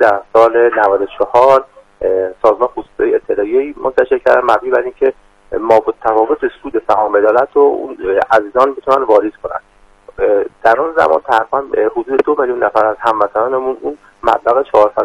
در سال 94 سازمان خصوصی اطلاعیه‌ای منتشر کردن مبنی بر اینکه مابالتفاوت سود سهام عدالت رو اون عزیزان بتونن واریز کنن. در اون زمان تقریبا حدود 2 میلیون نفر از هموطنانمون اون مبلغ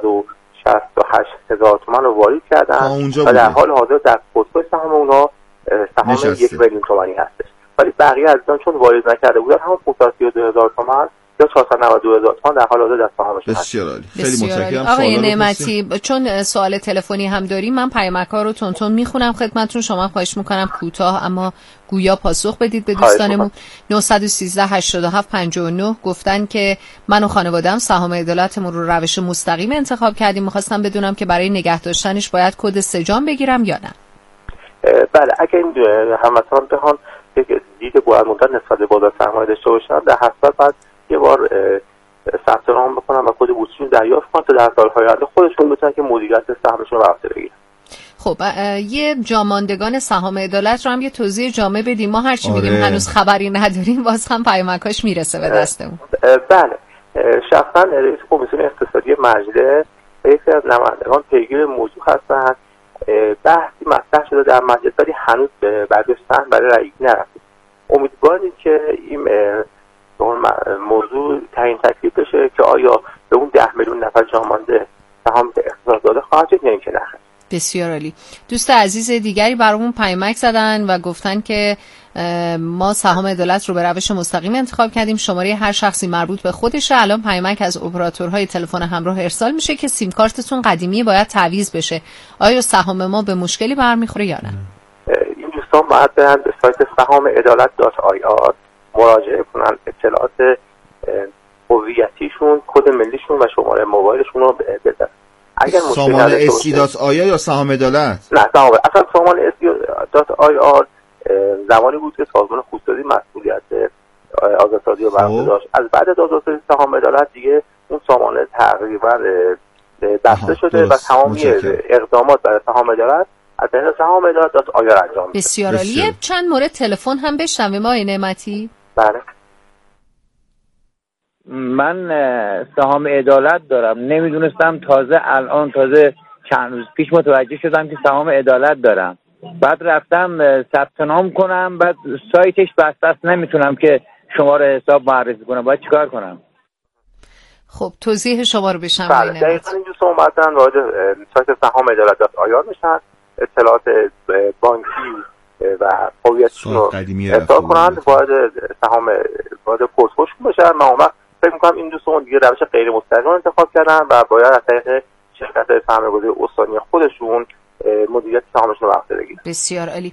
468,000 تومان رو واریز کردن و در حال حاضر در پورتفوی سهام اونها سهام 1 میلیون تومانی هستش. ولی بقیه عزیزان چون واریز نکرده بودن همون 532,000 تومان یا 492,000 تومان در حال حاضر در سهامشون هست. بسیار عالی. خیلی متشکرم. آقای نعمتی، چون سوال تلفنی هم داریم من پیامک‌ها رو تون میخونم خدمتتون. شما خواهش میکنم کوتاه اما گویا پاسخ بدید به دوستانمون. 913 87 59 گفتن که من و خانواده‌ام سهام عدالتمون رو روش مستقیم انتخاب کردیم. می‌خواستم بدونم که برای نگه داشتنش باید کد سجام بگیرم یا نه. بله، اگه این هموطنان بخوان یک دید بلند مدت نسبت به بازار سرمایه داشته باشن در هر سال بعد یه بار ثبت نام بکنن و کد بورسیشون دریافت کنن تا در سال‌های آینده خودشون بتونن که مدیریت سهامشون رو بر عهده بگیرن. خب یه جاماندگان سهام عدالت رو هم یه توضیح جامع بدیم. ما هرچی میگیم هنوز خبری نداریم، باز هم پیامکاش میرسه به دستمون. بله، شخصا رئیس کمیسیون اقتصادی مجلس و یکی از نمایندگان پیگیر موضوع هستند. بحثی مطرح شده در مجلس ولی هنوز برداشتن برای رأی نرسید. امیدواریم که این موضوع تعیین تکلیف بشه که آیا به اون 10 میلیون نفر جامانده سهام اختصاص داده خواهد شد یا اینکه نه. بسیار عالی. دوست عزیز دیگری برامون پیامک زدن و گفتن که ما سهام عدالت رو به روش مستقیم انتخاب کردیم. شماره هر شخصی مربوط به خودشه. الان پیامک از اپراتورهای تلفن همراه ارسال میشه که سیم کارتتون قدیمی باید تعویض بشه. آیا سهام ما به مشکلی برمیخوره یا نه؟ این دوستان باید برن به سایت sahamadalat.ir مراجعه کنن، اطلاعات هویتیشون، کد ملیشون و شماره موبایلشون رو بدن. اگر سامان SC.ir یا سهام عدالت؟ نه، اصلا سامان SC.ir زمانی بود که سازمان خصوصی مسئولیت آزادسازی رو بر عهده داشت. از بعد از آزادسازی سهام عدالت دیگه اون سامانه تقریبا بسته شده و تمامی اقدامات برای سهام عدالت از طریق sahamadalat.ir انجام میشه. بسیار عالی. چند مورد تلفن هم بشنویم آقای نعمتی. بله. من سهام عدالت دارم، نمیدونستم، الان چند روز پیش متوجه شدم که سهام عدالت دارم. بعد رفتم ثبت نام کنم، بعد سایتش بسته است، نمیتونم که شماره حساب معرفی کنم. باید چیکار کنم؟ خب توضیح شما رو بشنویم. بله، دقیقاً این دوستان اومدن وارد سایت sahamadalat.ir میشن، اطلاعات بانکی و هویتشون رو اعطا کنن، وارد پورتفولیوشون بشن. من اون وقت فکر می‌کنم این دوستان دیگه روش غیر مستقیم انتخاب کردن و باید از طریق شرکت‌های سرمایه‌گذاری استانی خودشون مدیریت سهامشون رو بر عهده بگیرن. بسیار عالی.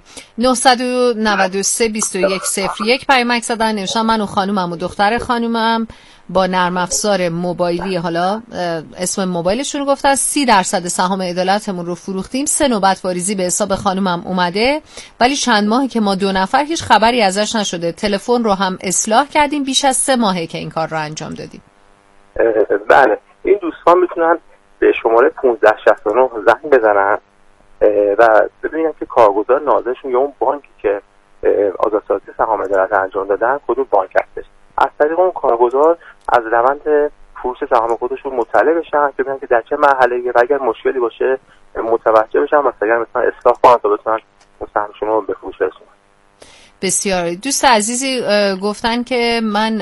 993 2101 پیامک زدن، نوشتن من و خانومم و دختر خانومم با نرم افزار موبایلی، حالا اسم موبایلشون رو گفتن، 30% سهام عدالتمون رو فروختیم. 3 نوبت واریزی به حساب خانومم اومده ولی چند ماهه که ما 2 نفر هیچ خبری ازش نشده. تلفن رو هم اصلاح کردیم، بیش از 3 ماهه که این کار رو انجام دادیم. بله، این دوستان میتونن به شماره 1569 زنگ بزنن و ببینن که کارگزار نازلشون یا اون بانکی که آزادسازی سهام عدالت انجام دادن کدوم بانک هستش. از طریق اون کارگزار از روند فروش سهام خودشون مطلع بشن که ببینن که در چه مرحله‌ای و اگر مشکلی باشه متوجه بشن و اگر مثلا اصلاح کنن تا بتونن سهامشون رو به فروش برسونن. بسیار. دوست عزیزی گفتن که من،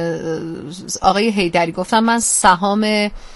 آقای حیدری گفتن من سهام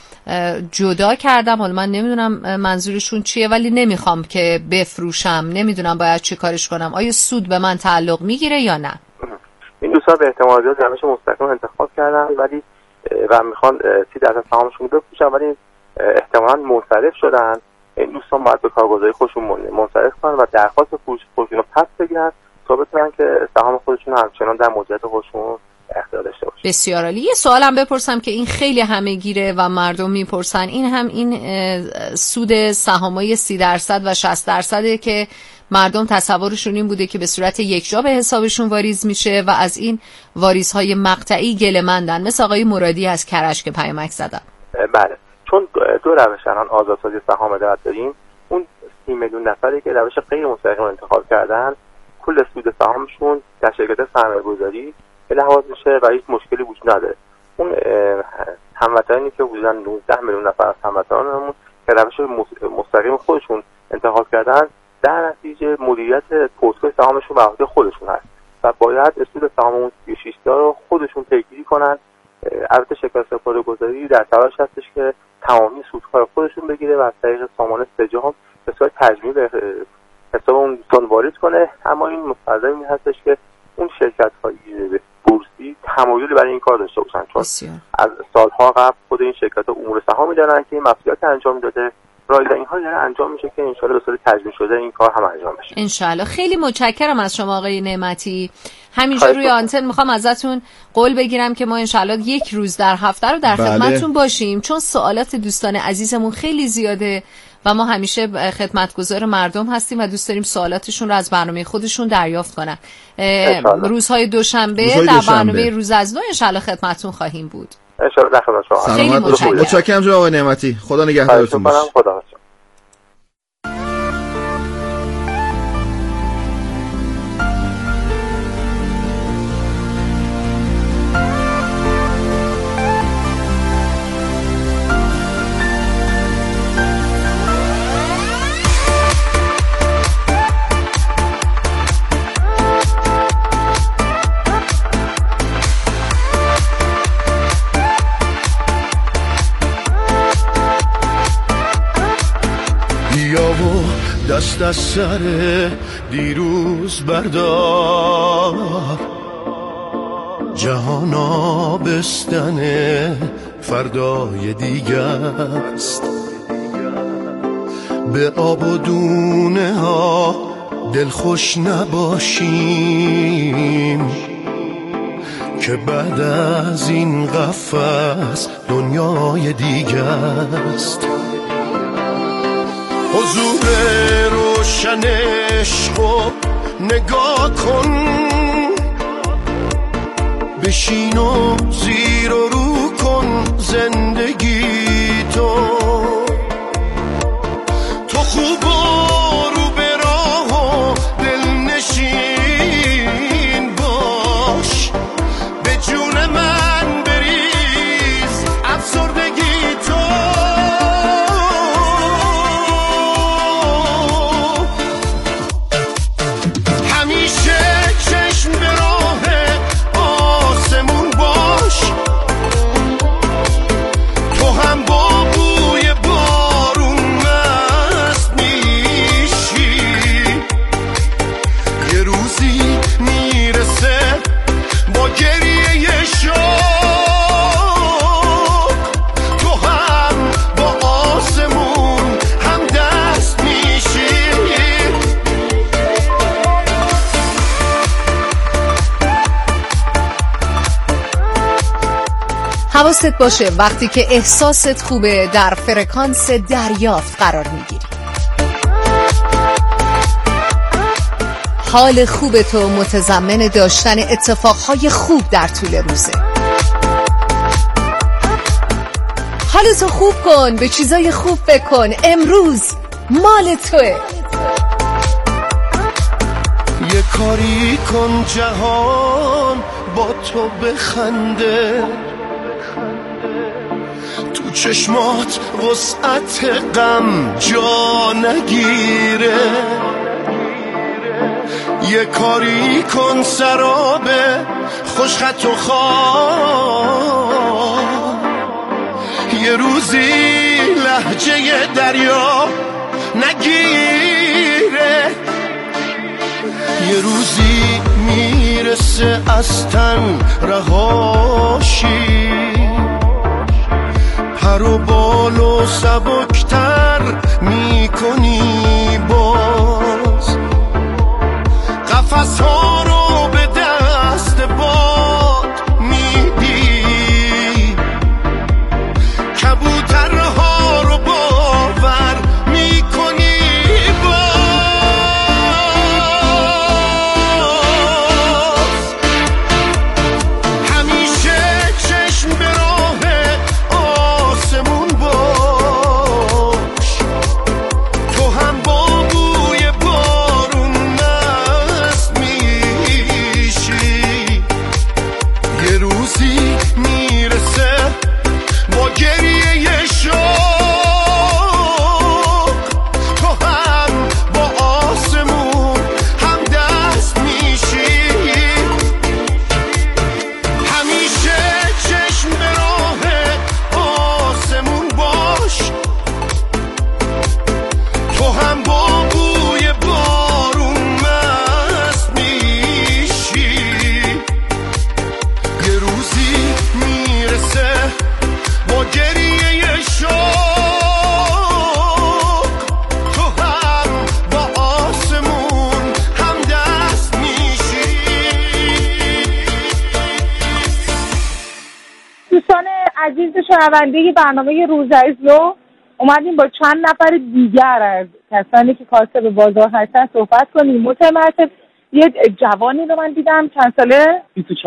جدا کردم، حالا من نمیدونم منظورشون چیه ولی نمیخوام که بفروشم، نمیدونم باید چی کارش کنم. آیا سود به من تعلق میگیره یا نه؟ این دوستان به احتمال زیاد روش مستقیم انتخاب کردن ولی و میخوان 30% سهامشون رو بفروشن ولی احتمالاً منصرف شدن. این دوستان باید به کارگزاری خودشون منصرف کنن و درخواست فروش خودشون رو پس بگیرن تا بتونن که سهام خودشون همچنان در مدیریت خودشون اختیار داشته باشن. بسیار عالی. یه سوالم بپرسم که این خیلی همه‌گیره و مردم میپرسن، این سود سهامای 30% و 60% که مردم تصورشون این بوده که به صورت یکجا به حسابشون واریز میشه و از این واریزهای مقطعی گله‌مندن، مثل آقای مرادی از کرج که پیامک زدن. بله، چون 2 روش الان آزادسازی سهام عدالت داریم. اون 30 میلیون نفری که روش غیر مستقیم انتخاب کردن کل سود سهامشون در شرکت سرمایه‌گذاری لحاظ میشه و هیچ مشکلی وجود نداره. اون هموطنانی که حدوداً 19 میلیون نفر از هموطنانمون که روش مستقیم خودشون انتخاب کردن، در نتیجه مدیریت پورتفوی سهامشون به عهده خودشون هست و باید اصول سهام اون 36 تا رو خودشون پیگیری کنن. البته شرکت سپرده‌گذاری در تلاش هستش که تمامی سودهای خودشون بگیره و از طریق سامان سجام به صورت تجمیع به حساب اون دوستان وارد کنه، اما این مستلزم این هستش که اون شرکت‌های بورسی تمایلی برای این کار داشته باشن، چون از سالها قبل خود این شرکت‌ها امور سهامی دارن که این مسئولیت انجام میداده. رایزنی‌ها داره انجام میشه که انشالله به صورت تجمیع شده این کار هم انجام بشه انشالله. خیلی متشکرم از شما آقای نعمتی. همینجا روی آنتن میخوام ازتون قول بگیرم که ما انشالله یک روز در هفته رو در خدمتتون باشیم، چون سوالات دوستان عزیزمون خیلی زیاده و ما همیشه خدمتگزار مردم هستیم و دوست داریم سوالاتشون رو از برنامه خودشون دریافت کنن. روزهای دوشنبه در برنامه روز از نو انشالله خدمتتون خواهیم بود. انشالله در خدمت شما. خیلی متشکرم جناب آقای نعمتی. خدا نگهدارتون باشه. خدا دست از سر دیروز بردار، جهان آبستن فردای دیگه است. به آب و دونه ها دلخوش نباشیم که بعد از این قفس دنیای دیگه است. حضور روشن عشقو نگاه کن، بشین و زیر و رو کن زندگی تو خوب و رو به راه و دلنشین باش، به جون من بریز افسردگی تو. حواست باشه وقتی که احساست خوبه در فرکانس دریافت قرار میگیری. حال خوب تو متضمن داشتن اتفاقهای خوب در طول روزه. حالتو خوب کن، به چیزای خوب فکر کن، امروز مال توه. یه کاری کن جهان با تو بخنده، تو چشمات وسعت غم جا نگیره. یه کاری کن سراب خوشخط و خواه، یه روزی لهجه دریا نگیره. یه روزی میرسه از تن رهاشی، پر و بال و سبکتر میکنی باز، قفس ها رو به دست باد میدی، کبوترها رو باور میکنی باز. همیشه چشم به راه آسمون باز، شنونده برنامه روزایزلو اومدیم با چند نفر دیگر از کسانی که کاسب بازار هستن صحبت کنیم. متمرکز یه جوانی رو من دیدم چند ساله؟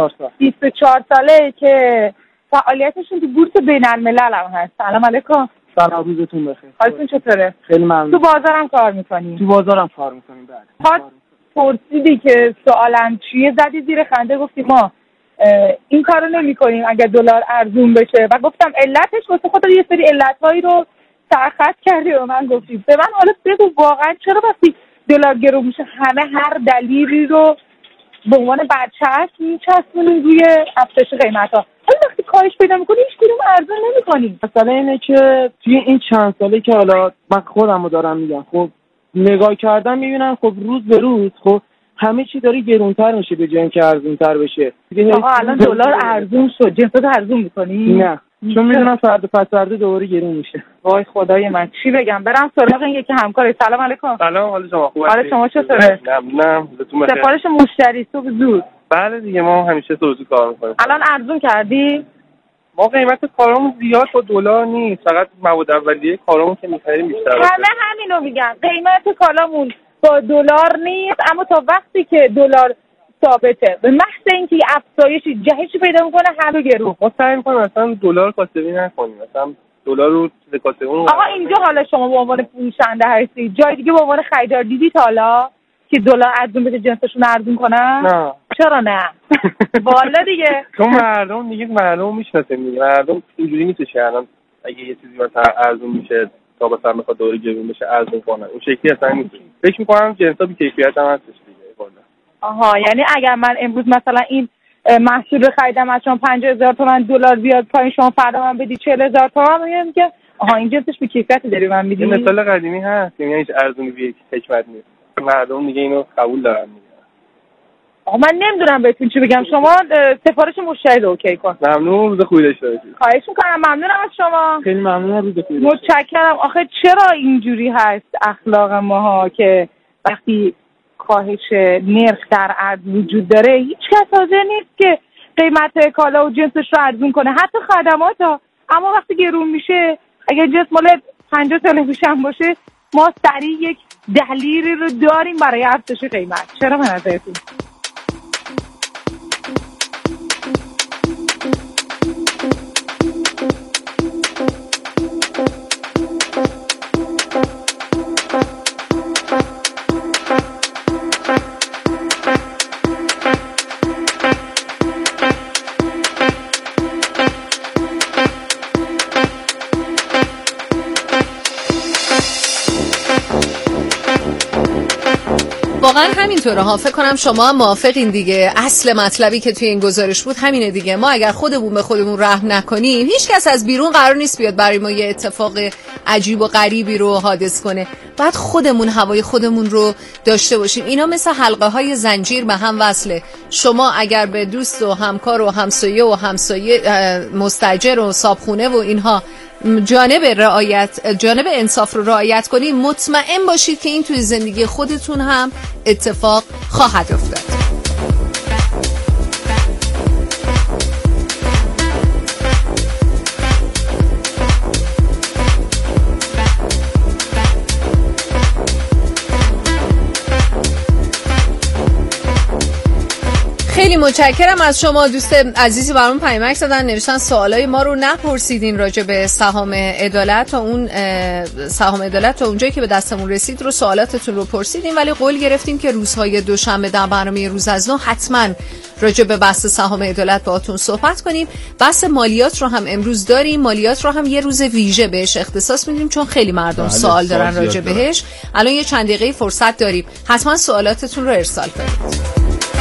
24 ساله که فعالیتشون تو بورس بین‌الملل هم هست. سلام علیکم. سلام، روزتون بخیر. حالتون چطوره؟ خیلی ممنون. تو بازارم کار میکنی؟ تو بازارم کار میکنیم. بله. پرسیدی که سوالم چیه، زدی زیر خنده گفتی ما این کارو نمی‌کنیم اگر دلار ارزون بشه و گفتم علتش، واسه خودت یه سری علت‌هایی رو سرخط کردی و من گفتی به من حالا بگو واقعا چرا وقتی دلار گرون میشه همه هر دلیلی رو به عنوان برچسب میچسبونیم روی افزایش قیمت‌ها، ولی وقتی کاهش پیدا می‌کنی هیچ کدوم ارزون نمی‌کنیم. مثلا اینه که توی این چند ساله که حالا من خودمو دارم میگم، خب نگاه کردم میبینم خب روز به روز خب همه چی داره گرونتر میشه به جای اینکه ارزونتر بشه. آقا الان دلار ارزون شد، جنسات ارزون می‌کنی؟ نه، چون میدونم فردا پس فردا دوباره گرون میشه. وای خدای من چی بگم، برم سراغ این یکی همکار. سلام علیکم. سلام، حال شما خوبه؟ حال شما چطوره؟ ممنونم. سفارش مشتری صبح زود. بله دیگه، ما همیشه صبح زود کار می‌کنیم. الان ارزون کردی؟ ما قیمت کارامون زیاد با دلار نیست، فقط مواد اولیه کارامون که می‌خریم بیشتره. همه همینو میگن، قیمت کالامون با دلار نیست، اما تا وقتی که دلار ثابته به محض اینکه افزایشی جهشی پیدا میکنه همه گرون. ما سعی می‌کنیم مثلا دلار کاسبی نکنیم، مثلا دلار رو کاسبون. آقا اینجا حالا شما به عنوان فروشنده هستی، جای دیگه به عنوان خریدار دیدی تا حالا که دلار ارزون بشه جنسشون ارزون کنن؟ نه. چرا نه؟ والا دیگه چون مردم دیگه مردم میشناسیم دیگه، مردم اینجوری نیست که الان اگه یه چیزی مثلا ارزون میشه تا مثلا بخواد دوره گرون بشه ارزون کنن، اون شکلی اصلا نیست. فکر می‌کنم جنسا بی کیفیت هم هستش دیگه والا. آها، یعنی اگر من امروز مثلا این محصول رو خریدم از شما 50,000 تومان، دلار بیاد پایین شما فردا من بدی 40,000 تومان، میگم که آها این جنسش بی کیفیتی داری من میدی. این مثال قدیمی هست، یعنی هیچ ارزونی بی حکمت نیست. مردم دیگه اینو قبول دارن دیگه. آقا من نمیدونم بهتون چی بگم، شما سفارش مشتری رو اوکی کن. ممنون، روز خوبی داشته باشید. خواهش می‌کنم، ممنونم از شما. خیلی ممنونم، روز خوبی. متشکرم. آخه چرا اینجوری هست اخلاق ماها که وقتی کاهش نرخ در ارز وجود داره هیچ کس حاضر نیست که قیمت کالا و جنسش رو ارزون کنه، حتی خدمات ها. اما وقتی گرون میشه، اگر جنس مال 50 سال پیش هم باشه، ما سریع یک دلیلی رو داریم برای افزایش قیمت. چرا به نظرتون؟ واقعا همینطوره ها، فکر کنم شما هم موافقین دیگه. اصل مطلبی که توی این گزارش بود همینه دیگه. ما اگر خودمون به خودمون رحم نکنیم، هیچ کس از بیرون قرار نیست بیاد برای ما یه اتفاق عجیب و غریبی رو حادث کنه. بعد خودمون هوای خودمون رو داشته باشیم. اینا مثل حلقه های زنجیر به هم وصله. شما اگر به دوست و همکار و همسایه مستاجر و صابخونه و اینها جانب انصاف رو رعایت کنید، مطمئن باشید که این توی زندگی خودتون هم اتفاق خواهد افتاد. خیلی متشکرم از شما دوست عزیزی برام پیامک زدن، نوشتن سوالای ما رو نپرسیدین راجع به سهام عدالت تا اونجایی که به دستمون رسید رو سوالاتتون رو پرسیدیم، ولی قول گرفتیم که روزهای دوشنبه در برنامه روز از نو حتما راجع به بحث سهام عدالت باهاتون صحبت کنیم. بحث مالیات رو هم امروز داریم، مالیات رو هم یه روز ویژه بهش اختصاص میدیم چون خیلی مردم سوال دارن راجع بهش. الان یه چند دقیقه فرصت داریم، حتما سوالاتتون رو ارسال کنید.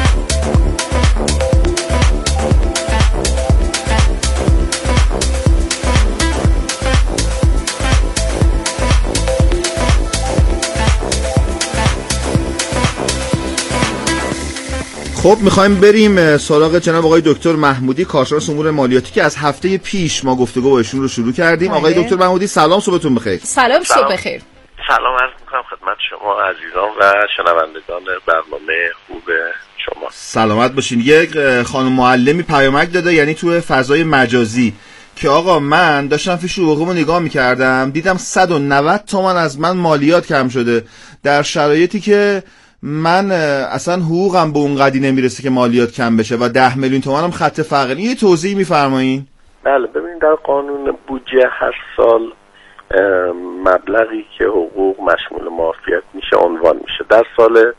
خب میخوایم بریم سراغ جناب آقای دکتر محمودی، کارشناس امور مالیاتی که از هفته پیش ما گفتگو با ایشون رو شروع کردیم. آقای دکتر محمودی سلام، صبحتون بخیر. سلام، صبح بخیر. سلام عرض میکنم خدمت شما عزیزان و شنوندگان برنامه خوب شما. سلامت باشین. یک خانم معلمی پیامک داده، یعنی تو فضای مجازی، که آقا من داشتم فیش حقوقمو نگاه میکردم، دیدم 190 تومن از من مالیات کم شده، در شرایطی که من اصلا حقوقم به اون قدری نمیرسه که مالیات کم بشه و 10 میلیون تومن هم خط فقر. یه توضیح میفرمایین؟ بله، ببینید در قانون بودجه هر سال مبلغی که حقوق مشمول معافیت میشه عنوان میشه. در سال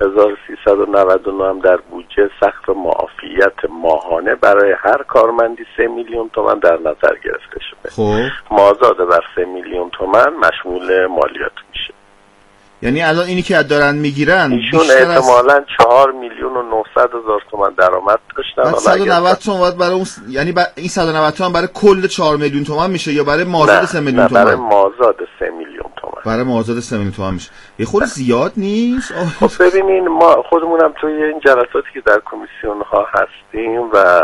1399 هم در بودجه سقف معافیت ماهانه برای هر کارمندی 3 میلیون تومان در نظر گرفته شده. خب مازاد بر 3 میلیون تومان مشمول مالیات میشه. یعنی الان اینی که دارن میگیرن ایشون احتمالاً 4 میلیون و 900 هزار تومان درآمد داشتن. 190 تومان برای اون، یعنی این 190 تومان برای کل 4 میلیون تومان میشه یا برای مازاد 3 میلیون تومان؟ برای مازاد 3 میلیون تومان. برای مازاد 3 میلیون تومان میشه. یه خورده زیاد نیست؟ خب ببینین، ما خودمونم توی این جلساتی که در کمیسیون ها هستیم و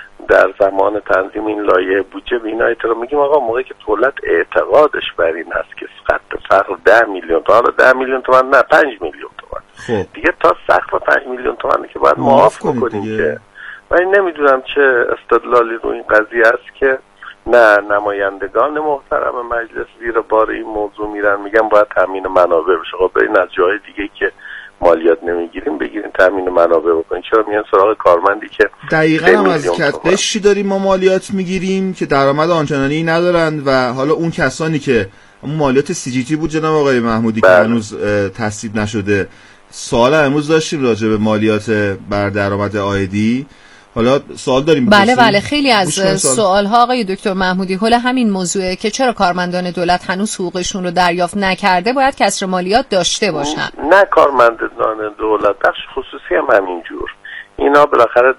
در زمان تنظیم این لایحه بودجه به اینا احترام میگیم آقا موقعی که دولت اعتقادش بر این هست که خط فقر 10 میلیون تومان، 10 میلیون تومان نه 5 میلیون تومان، خب دیگه تا سقف 5 میلیون تومانی که باید معاف کنیم که من نمیدونم چه استدلالی رو این قضیه است که نه نمایندگان محترم مجلس زیر بار این موضوع میرن میگن باید تامین منابع بشه. خب برین از جای دیگه که مالیات نمیگیریم بگیرین تامین منابع بکنین. چرا میان سراغ کارمندی که دقیقاً هم از قشری داریم ما مالیات میگیریم که درآمد آنچنانی ندارن و حالا اون کسانی که اون مالیات CGT بود جناب آقای محمودی که هنوز تصویب نشده، سوال امروز داشتیم راجع به مالیات بر درآمد عائدی. حالا سوال داریم بله خیلی از سوال‌ها آقای دکتر محمودی حول همین موضوعه که چرا کارمندان دولت هنوز حقوقشون رو دریافت نکرده باید کسر مالیات داشته باشن. نه کارمندان دولت، بخش خصوصی هم همینجور. اینا بالاخره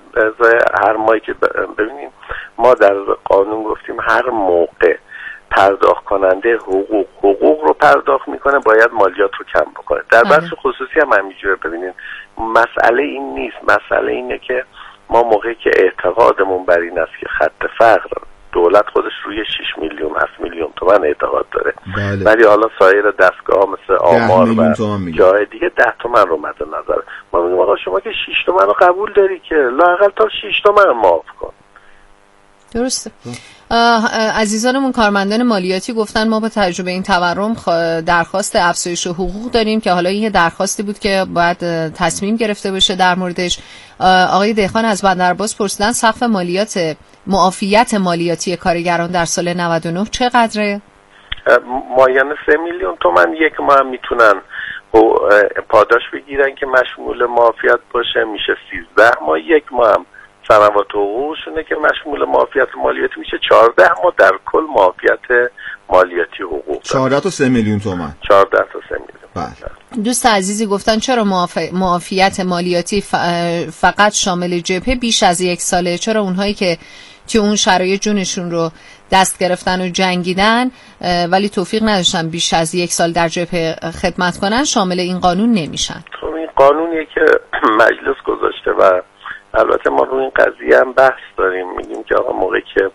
هر ماهی که ببینیم ما در قانون گفتیم هر موقع پرداخت کننده حقوق رو پرداخت میکنه باید مالیات رو کم بکنه. در بخش خصوصی هم همینجوره. ببینید مسئله این نیست، مسئله اینه که ما موقعی که اعتقادمون بر این است که خط فقر دولت خودش روی 6 میلیون 7 میلیون تومان اعتقاد داره، ولی حالا سایر دستگاه مثل آمار و جای دیگه 10 تومن رو مد نظر. ما میگیم آقا شما که 6 تومن رو قبول داری که لااقل تا 6 تومن معاف کن. درسته. عزیزانمون کارمندان مالیاتی گفتن ما با تجربه این تورم درخواست افزایش حقوق داریم که حالا این درخواستی بود که باید تصمیم گرفته بشه در موردش. آقای دهخان از بندرعباس پرسیدن سقف معافیت مالیاتی کارگران در سال 99 چقدره؟ مایان 3 میلیون تومان. یک ماه میتونن پاداش بگیرن که مشمول معافیت باشه، میشه 13 ماه. یک ماه هم سنوات حقوقشونه که مشمول معافیت مالیاتی میشه 14 ماه در کل معافیت مالیاتی حقوق. 14 تا 3 میلیون تومان. 14 تا 3 میلیون. بله. دوست عزیزی گفتن چرا معافیت مالیاتی فقط شامل جبهه بیش از 1 ساله؟ چرا اونهایی که توی اون شرایط جونشون رو دست گرفتن و جنگیدن ولی توفیق نداشتن بیش از 1 سال در جبهه خدمت کنن شامل این قانون نمیشن؟ خب این قانونیه که مجلس گذاشته و البته ما روی این قضیه هم بحث داریم. میگیم که آقا موقعی که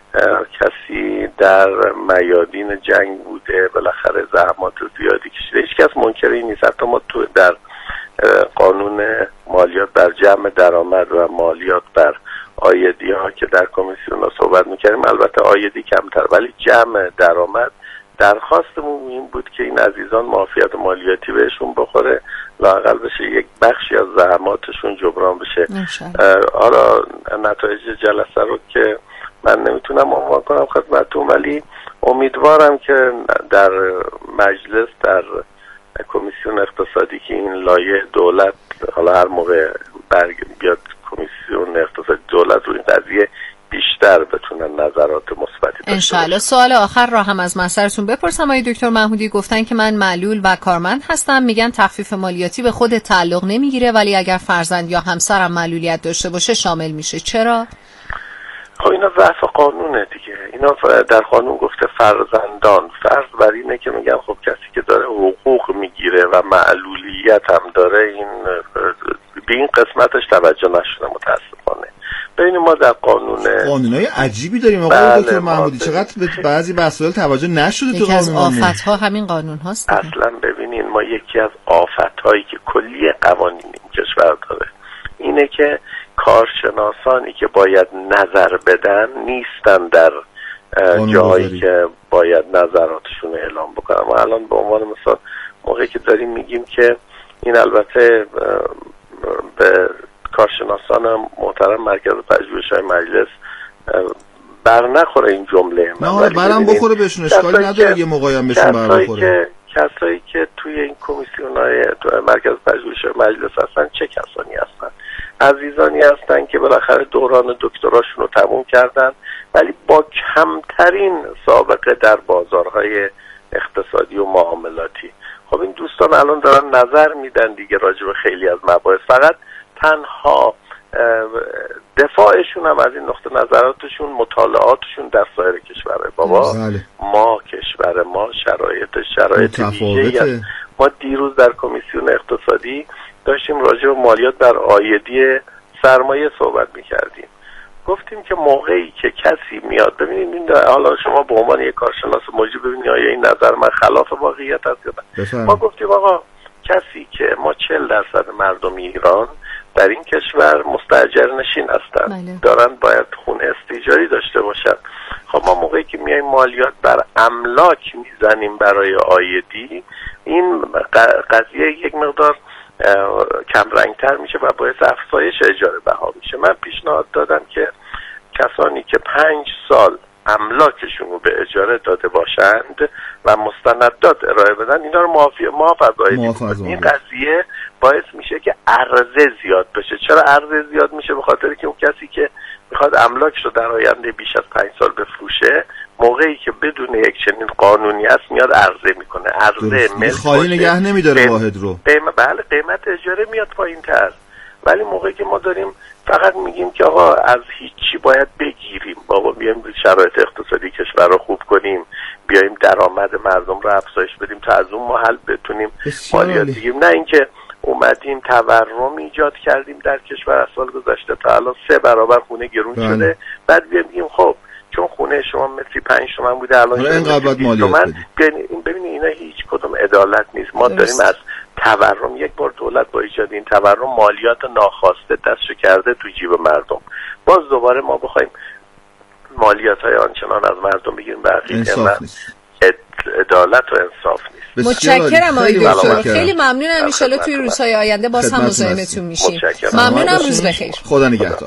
کسی در میادین جنگ بوده بالاخره زحمات زیادی کشیده، هیچ کس منکری نیست. حتی ما تو در قانون مالیات بر جمع درآمد و مالیات بر عایدی ها که در کمیسیون ها صحبت میکردیم، البته عایدی کمتر ولی جمع درآمد، درخواستمون این بود که این عزیزان معافیت مالیاتی بهشون بخوره، لااقل بشه یک بخشی از زحماتشون جبران بشه. حالا نتایج جلسه رو که من نمیتونم عنوان کنم خدمتتون، ولی امیدوارم که در مجلس در کمیسیون اقتصادی که این لایحه دولت حالا هر موقع بیاد کمیسیون اقتصادی دولت رو این قضیه بیشتر بتونن نظرات مثبتی داشته انشالله. سوال آخر را هم از منصرتون بپرسم. آقای دکتر محمودی گفتن که من معلول و کارمند هستم، میگن تخفیف مالیاتی به خود تعلق نمیگیره ولی اگر فرزند یا همسرم معلولیت داشته باشه شامل میشه. چرا؟ خب اینا ضعف قانونه دیگه. اینا در قانون گفته فرزندان، فرض بر اینه که میگن خب کسی که داره حقوق میگیره و معلولیت هم داره این به این قسمتش توجه نشده متاسفانه. ببین ما در قانونای عجیبی داریم آقای دکتر محمودی، چقدر به بعضی مسائل توجه نشده تو قانون. یکی از آفت‌ها همین قانون هاست. اصلا ببینین ما یکی از آفت‌هایی که کلی قوانین این کشور داره اینه که کارشناسانی که باید نظر بدن نیستن در جایی که باید نظراتشون اعلام بکنن. ما الان به عنوان مثال موقعی که داریم میگیم که این البته به کارشناسان محترم مرکز پژوهش‌های مجلس بر نخوره این جمله، نه برام بخوره بهشون اشکالی نداره، یه موقعی هم بهشون بر بخوره. کسایی که توی این کمیسیون‌های مرکز پژوهش‌های مجلس هستن چه کسانی هستن؟ عزیزانی هستن که بالاخره دوران دکتراشون رو تموم کردن ولی با کمترین سابقه در بازارهای اقتصادی و معاملاتی. خب این دوستان الان دارن نظر میدن دیگه راجع به خیلی از مباحث، فقط تنها دفاعشون هم از این نقطه نظراتشون مطالعاتشون در سایر کشورهای. بابا ما کشور ما شرایط ویژه‌ای. ما دیروز در کمیسیون اقتصادی داشتیم راجع به مالیات بر عایدی سرمایه صحبت میکردیم. گفتیم که موقعی که کسی میاد، ببینید این حالا شما به عنوان یک کارشناس موجی ببینید آیا این نظر من خلاف واقعیت است یا نه. ما گفتیم آقا کسی که ما 40% مردم ایران در این کشور مستاجر نشین هستن، دارن باید خونه استیجاری داشته باشن. خب ما موقعی که میایم مالیات بر املاک میزنیم برای عایدی، این قضیه یک مقدار کم رنگتر میشه و باعث افزایش اجاره بها میشه. من پیشنهاد دادم که کسانی که 5 سال املاکشون رو به اجاره داده باشند و مستندات ارائه بدن، اینا رو معاف از عایدی. این قضیه باعث میشه که عرضه زیاد بشه. چرا عرضه زیاد میشه؟ به خاطر که اون کسی که میخواد املاکش رو در آینده بیش از 5 سال بفروشه، موقعی که بدون یک چنین قانونی است میاد عرضه میکنه. عرضه ملک خالی نگه نمیداره واحد رو. بله قیمت اجاره میاد پایین‌تر. ولی موقعی که ما داریم فقط میگیم که آقا از هیچی باید بگیریم، بابا بیایم شرایط اقتصادی کشور رو خوب کنیم، بیایم درآمد مردم رو افزایش بدیم تا از اون محل بتونیم مالیات بگیریم، نه اینکه اومدیم تورم ایجاد کردیم در کشور از سال گذشته تا الان 3 برابر خونه گرون شده. بعد بیایم خب چون خونه شما متری 5 تومن بوده الان اینقدر مالیات بدیم. ببینید اینا هیچ کدوم عدالت نیست. ما داریم از تورم، یک بار دولت با ایجاد این تورم مالیات ناخواسته دستشو کرده تو جیب مردم. باز دوباره ما بخوایم مالیات‌های آنچنان از مردم بگیریم، بقیه عدالت و انصاف نیست. متشکرم آقای دکتر، خیلی ممنونم. ان شاءالله توی روزهای آینده باز هم مزاحمتون میشیم. ممنونم، روز بخیر. خدا نگهدار.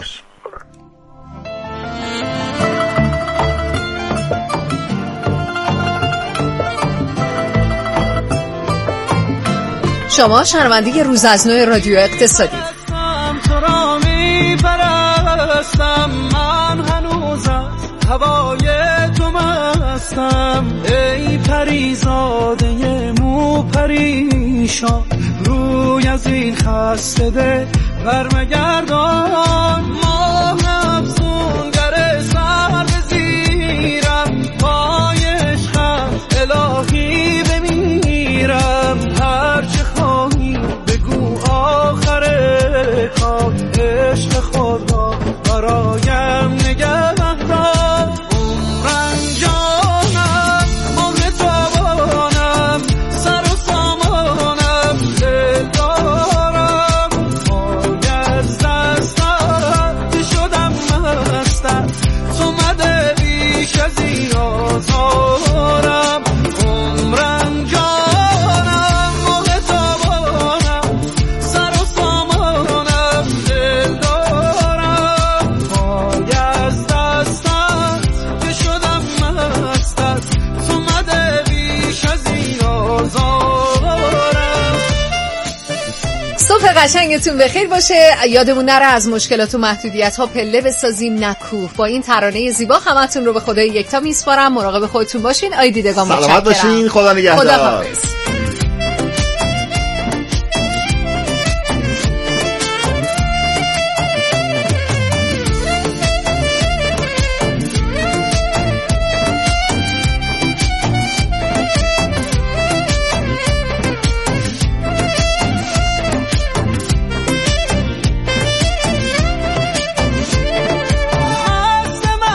شما شنونده روز از نو رادیو اقتصادی. من هنوز از هوای تو مستم، ای پریزاده مو پریشان، روی از این خسته ده برمگردان. ماه افسونگر سر بزیرم، پای عشقم الهی بمیرم، هرچه خواهی بگو آخر کار، عشق خود را برایم نگه دار. عمرم جانم عمر تابانم، سر و سامانم دل دارم، پای از دستم شدم مستم، تو مده بیش از این آزارم. عمرم جانم عمر تابانم، سر و سامانم دل دارم، پای از دستم که شدم مستم، تو مده بیش از این آزارم. صبح قشنگتون بخیر باشه. یادمون نره از مشکلات و محدودیت ها پله بسازیم نکوه. با این ترانه زیبا همتون رو به خدای یکتا میسپارم. مراقب خودتون باشین. آی دیدگان متشکرم. سلامت باشین. خدا نگهدار. خدا حافظ.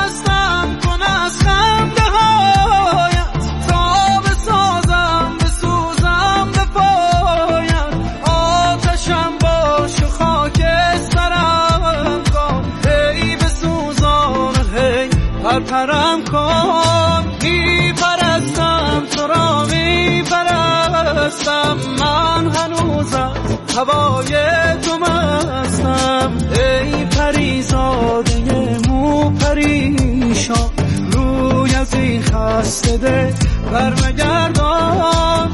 مستم کن از خنده هایت، تا بسازم به مستم، من هنوز از هوای تو مستم. ای پریزاده مو پریشان، روی از این خسته دل برنگردان.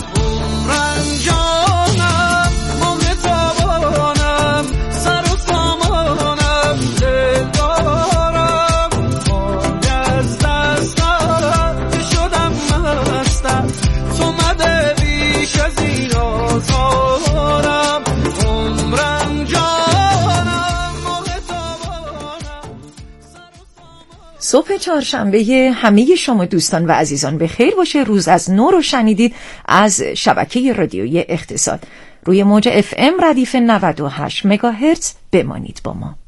رنجانم مهر تابانم، سر و سامانم دل دارم. پای از دستم که شدم مستم، تو مده بیش از این آزارم. رنجانم مهر تابانم. صبح چهارشنبه همه شما دوستان و عزیزان به خیر باشه. روز از نو رو شنیدید از شبکه رادیویی اقتصاد روی موج FM ردیف 98 مگاهرتز. بمانید با ما.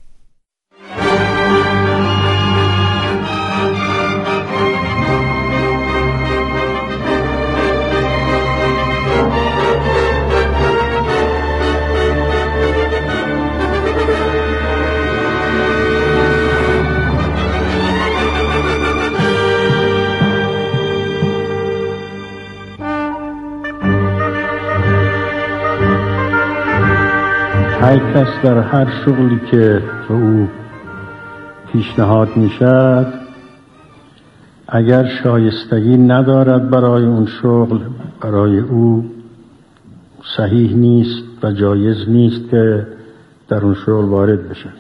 هر کس در هر شغلی که به او پیشنهاد میشد، اگر شایستگی ندارد برای اون شغل، برای او صحیح نیست و جایز نیست که در اون شغل وارد بشد.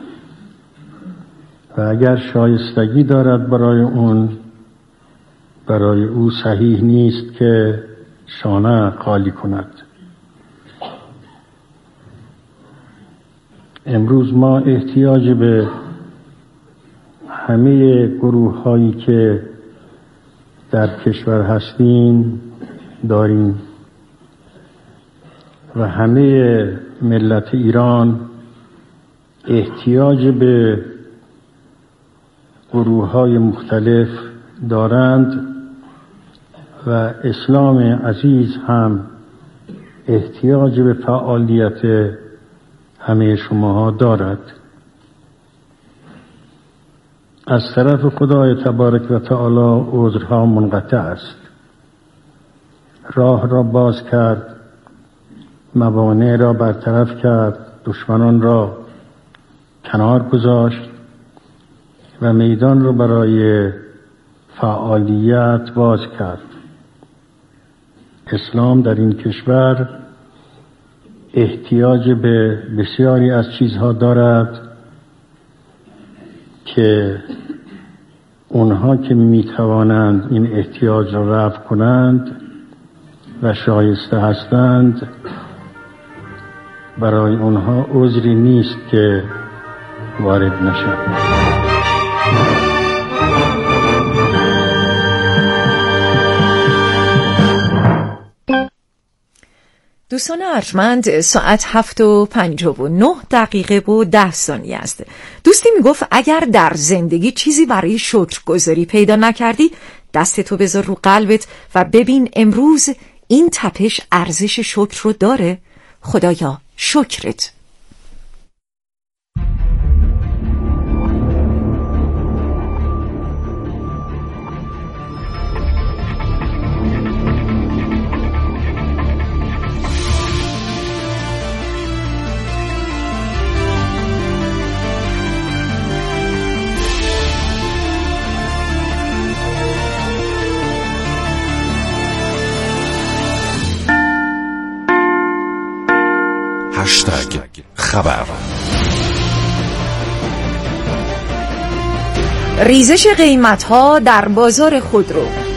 و اگر شایستگی دارد برای اون، برای او صحیح نیست که شانه خالی کند. امروز ما احتیاج به همه گروه هایی که در کشور هستیم داریم و همه ملت ایران احتیاج به گروه های مختلف دارند و اسلام عزیز هم احتیاج به فعالیت همه شماها دارد. از طرف خدای تبارک و تعالی عذرها منقطع است. راه را باز کرد، موانع را برطرف کرد، دشمنان را کنار گذاشت و میدان را برای فعالیت باز کرد. اسلام در این کشور احتیاج به بسیاری از چیزها دارد که اونها که میتوانند این احتیاج را رفع کنند و شایسته هستند، برای اونها عذری نیست که وارد نشوند. دوستان ارجمند، ساعت 7:59 و 10 ثانیه است. دوستی میگفت اگر در زندگی چیزی برای شکرگزاری پیدا نکردی، دستتو بذار رو قلبت و ببین امروز این تپش ارزش شکر رو داره. خدایا شکرت. خبر. ریزش قیمت‌ها در بازار خودرو.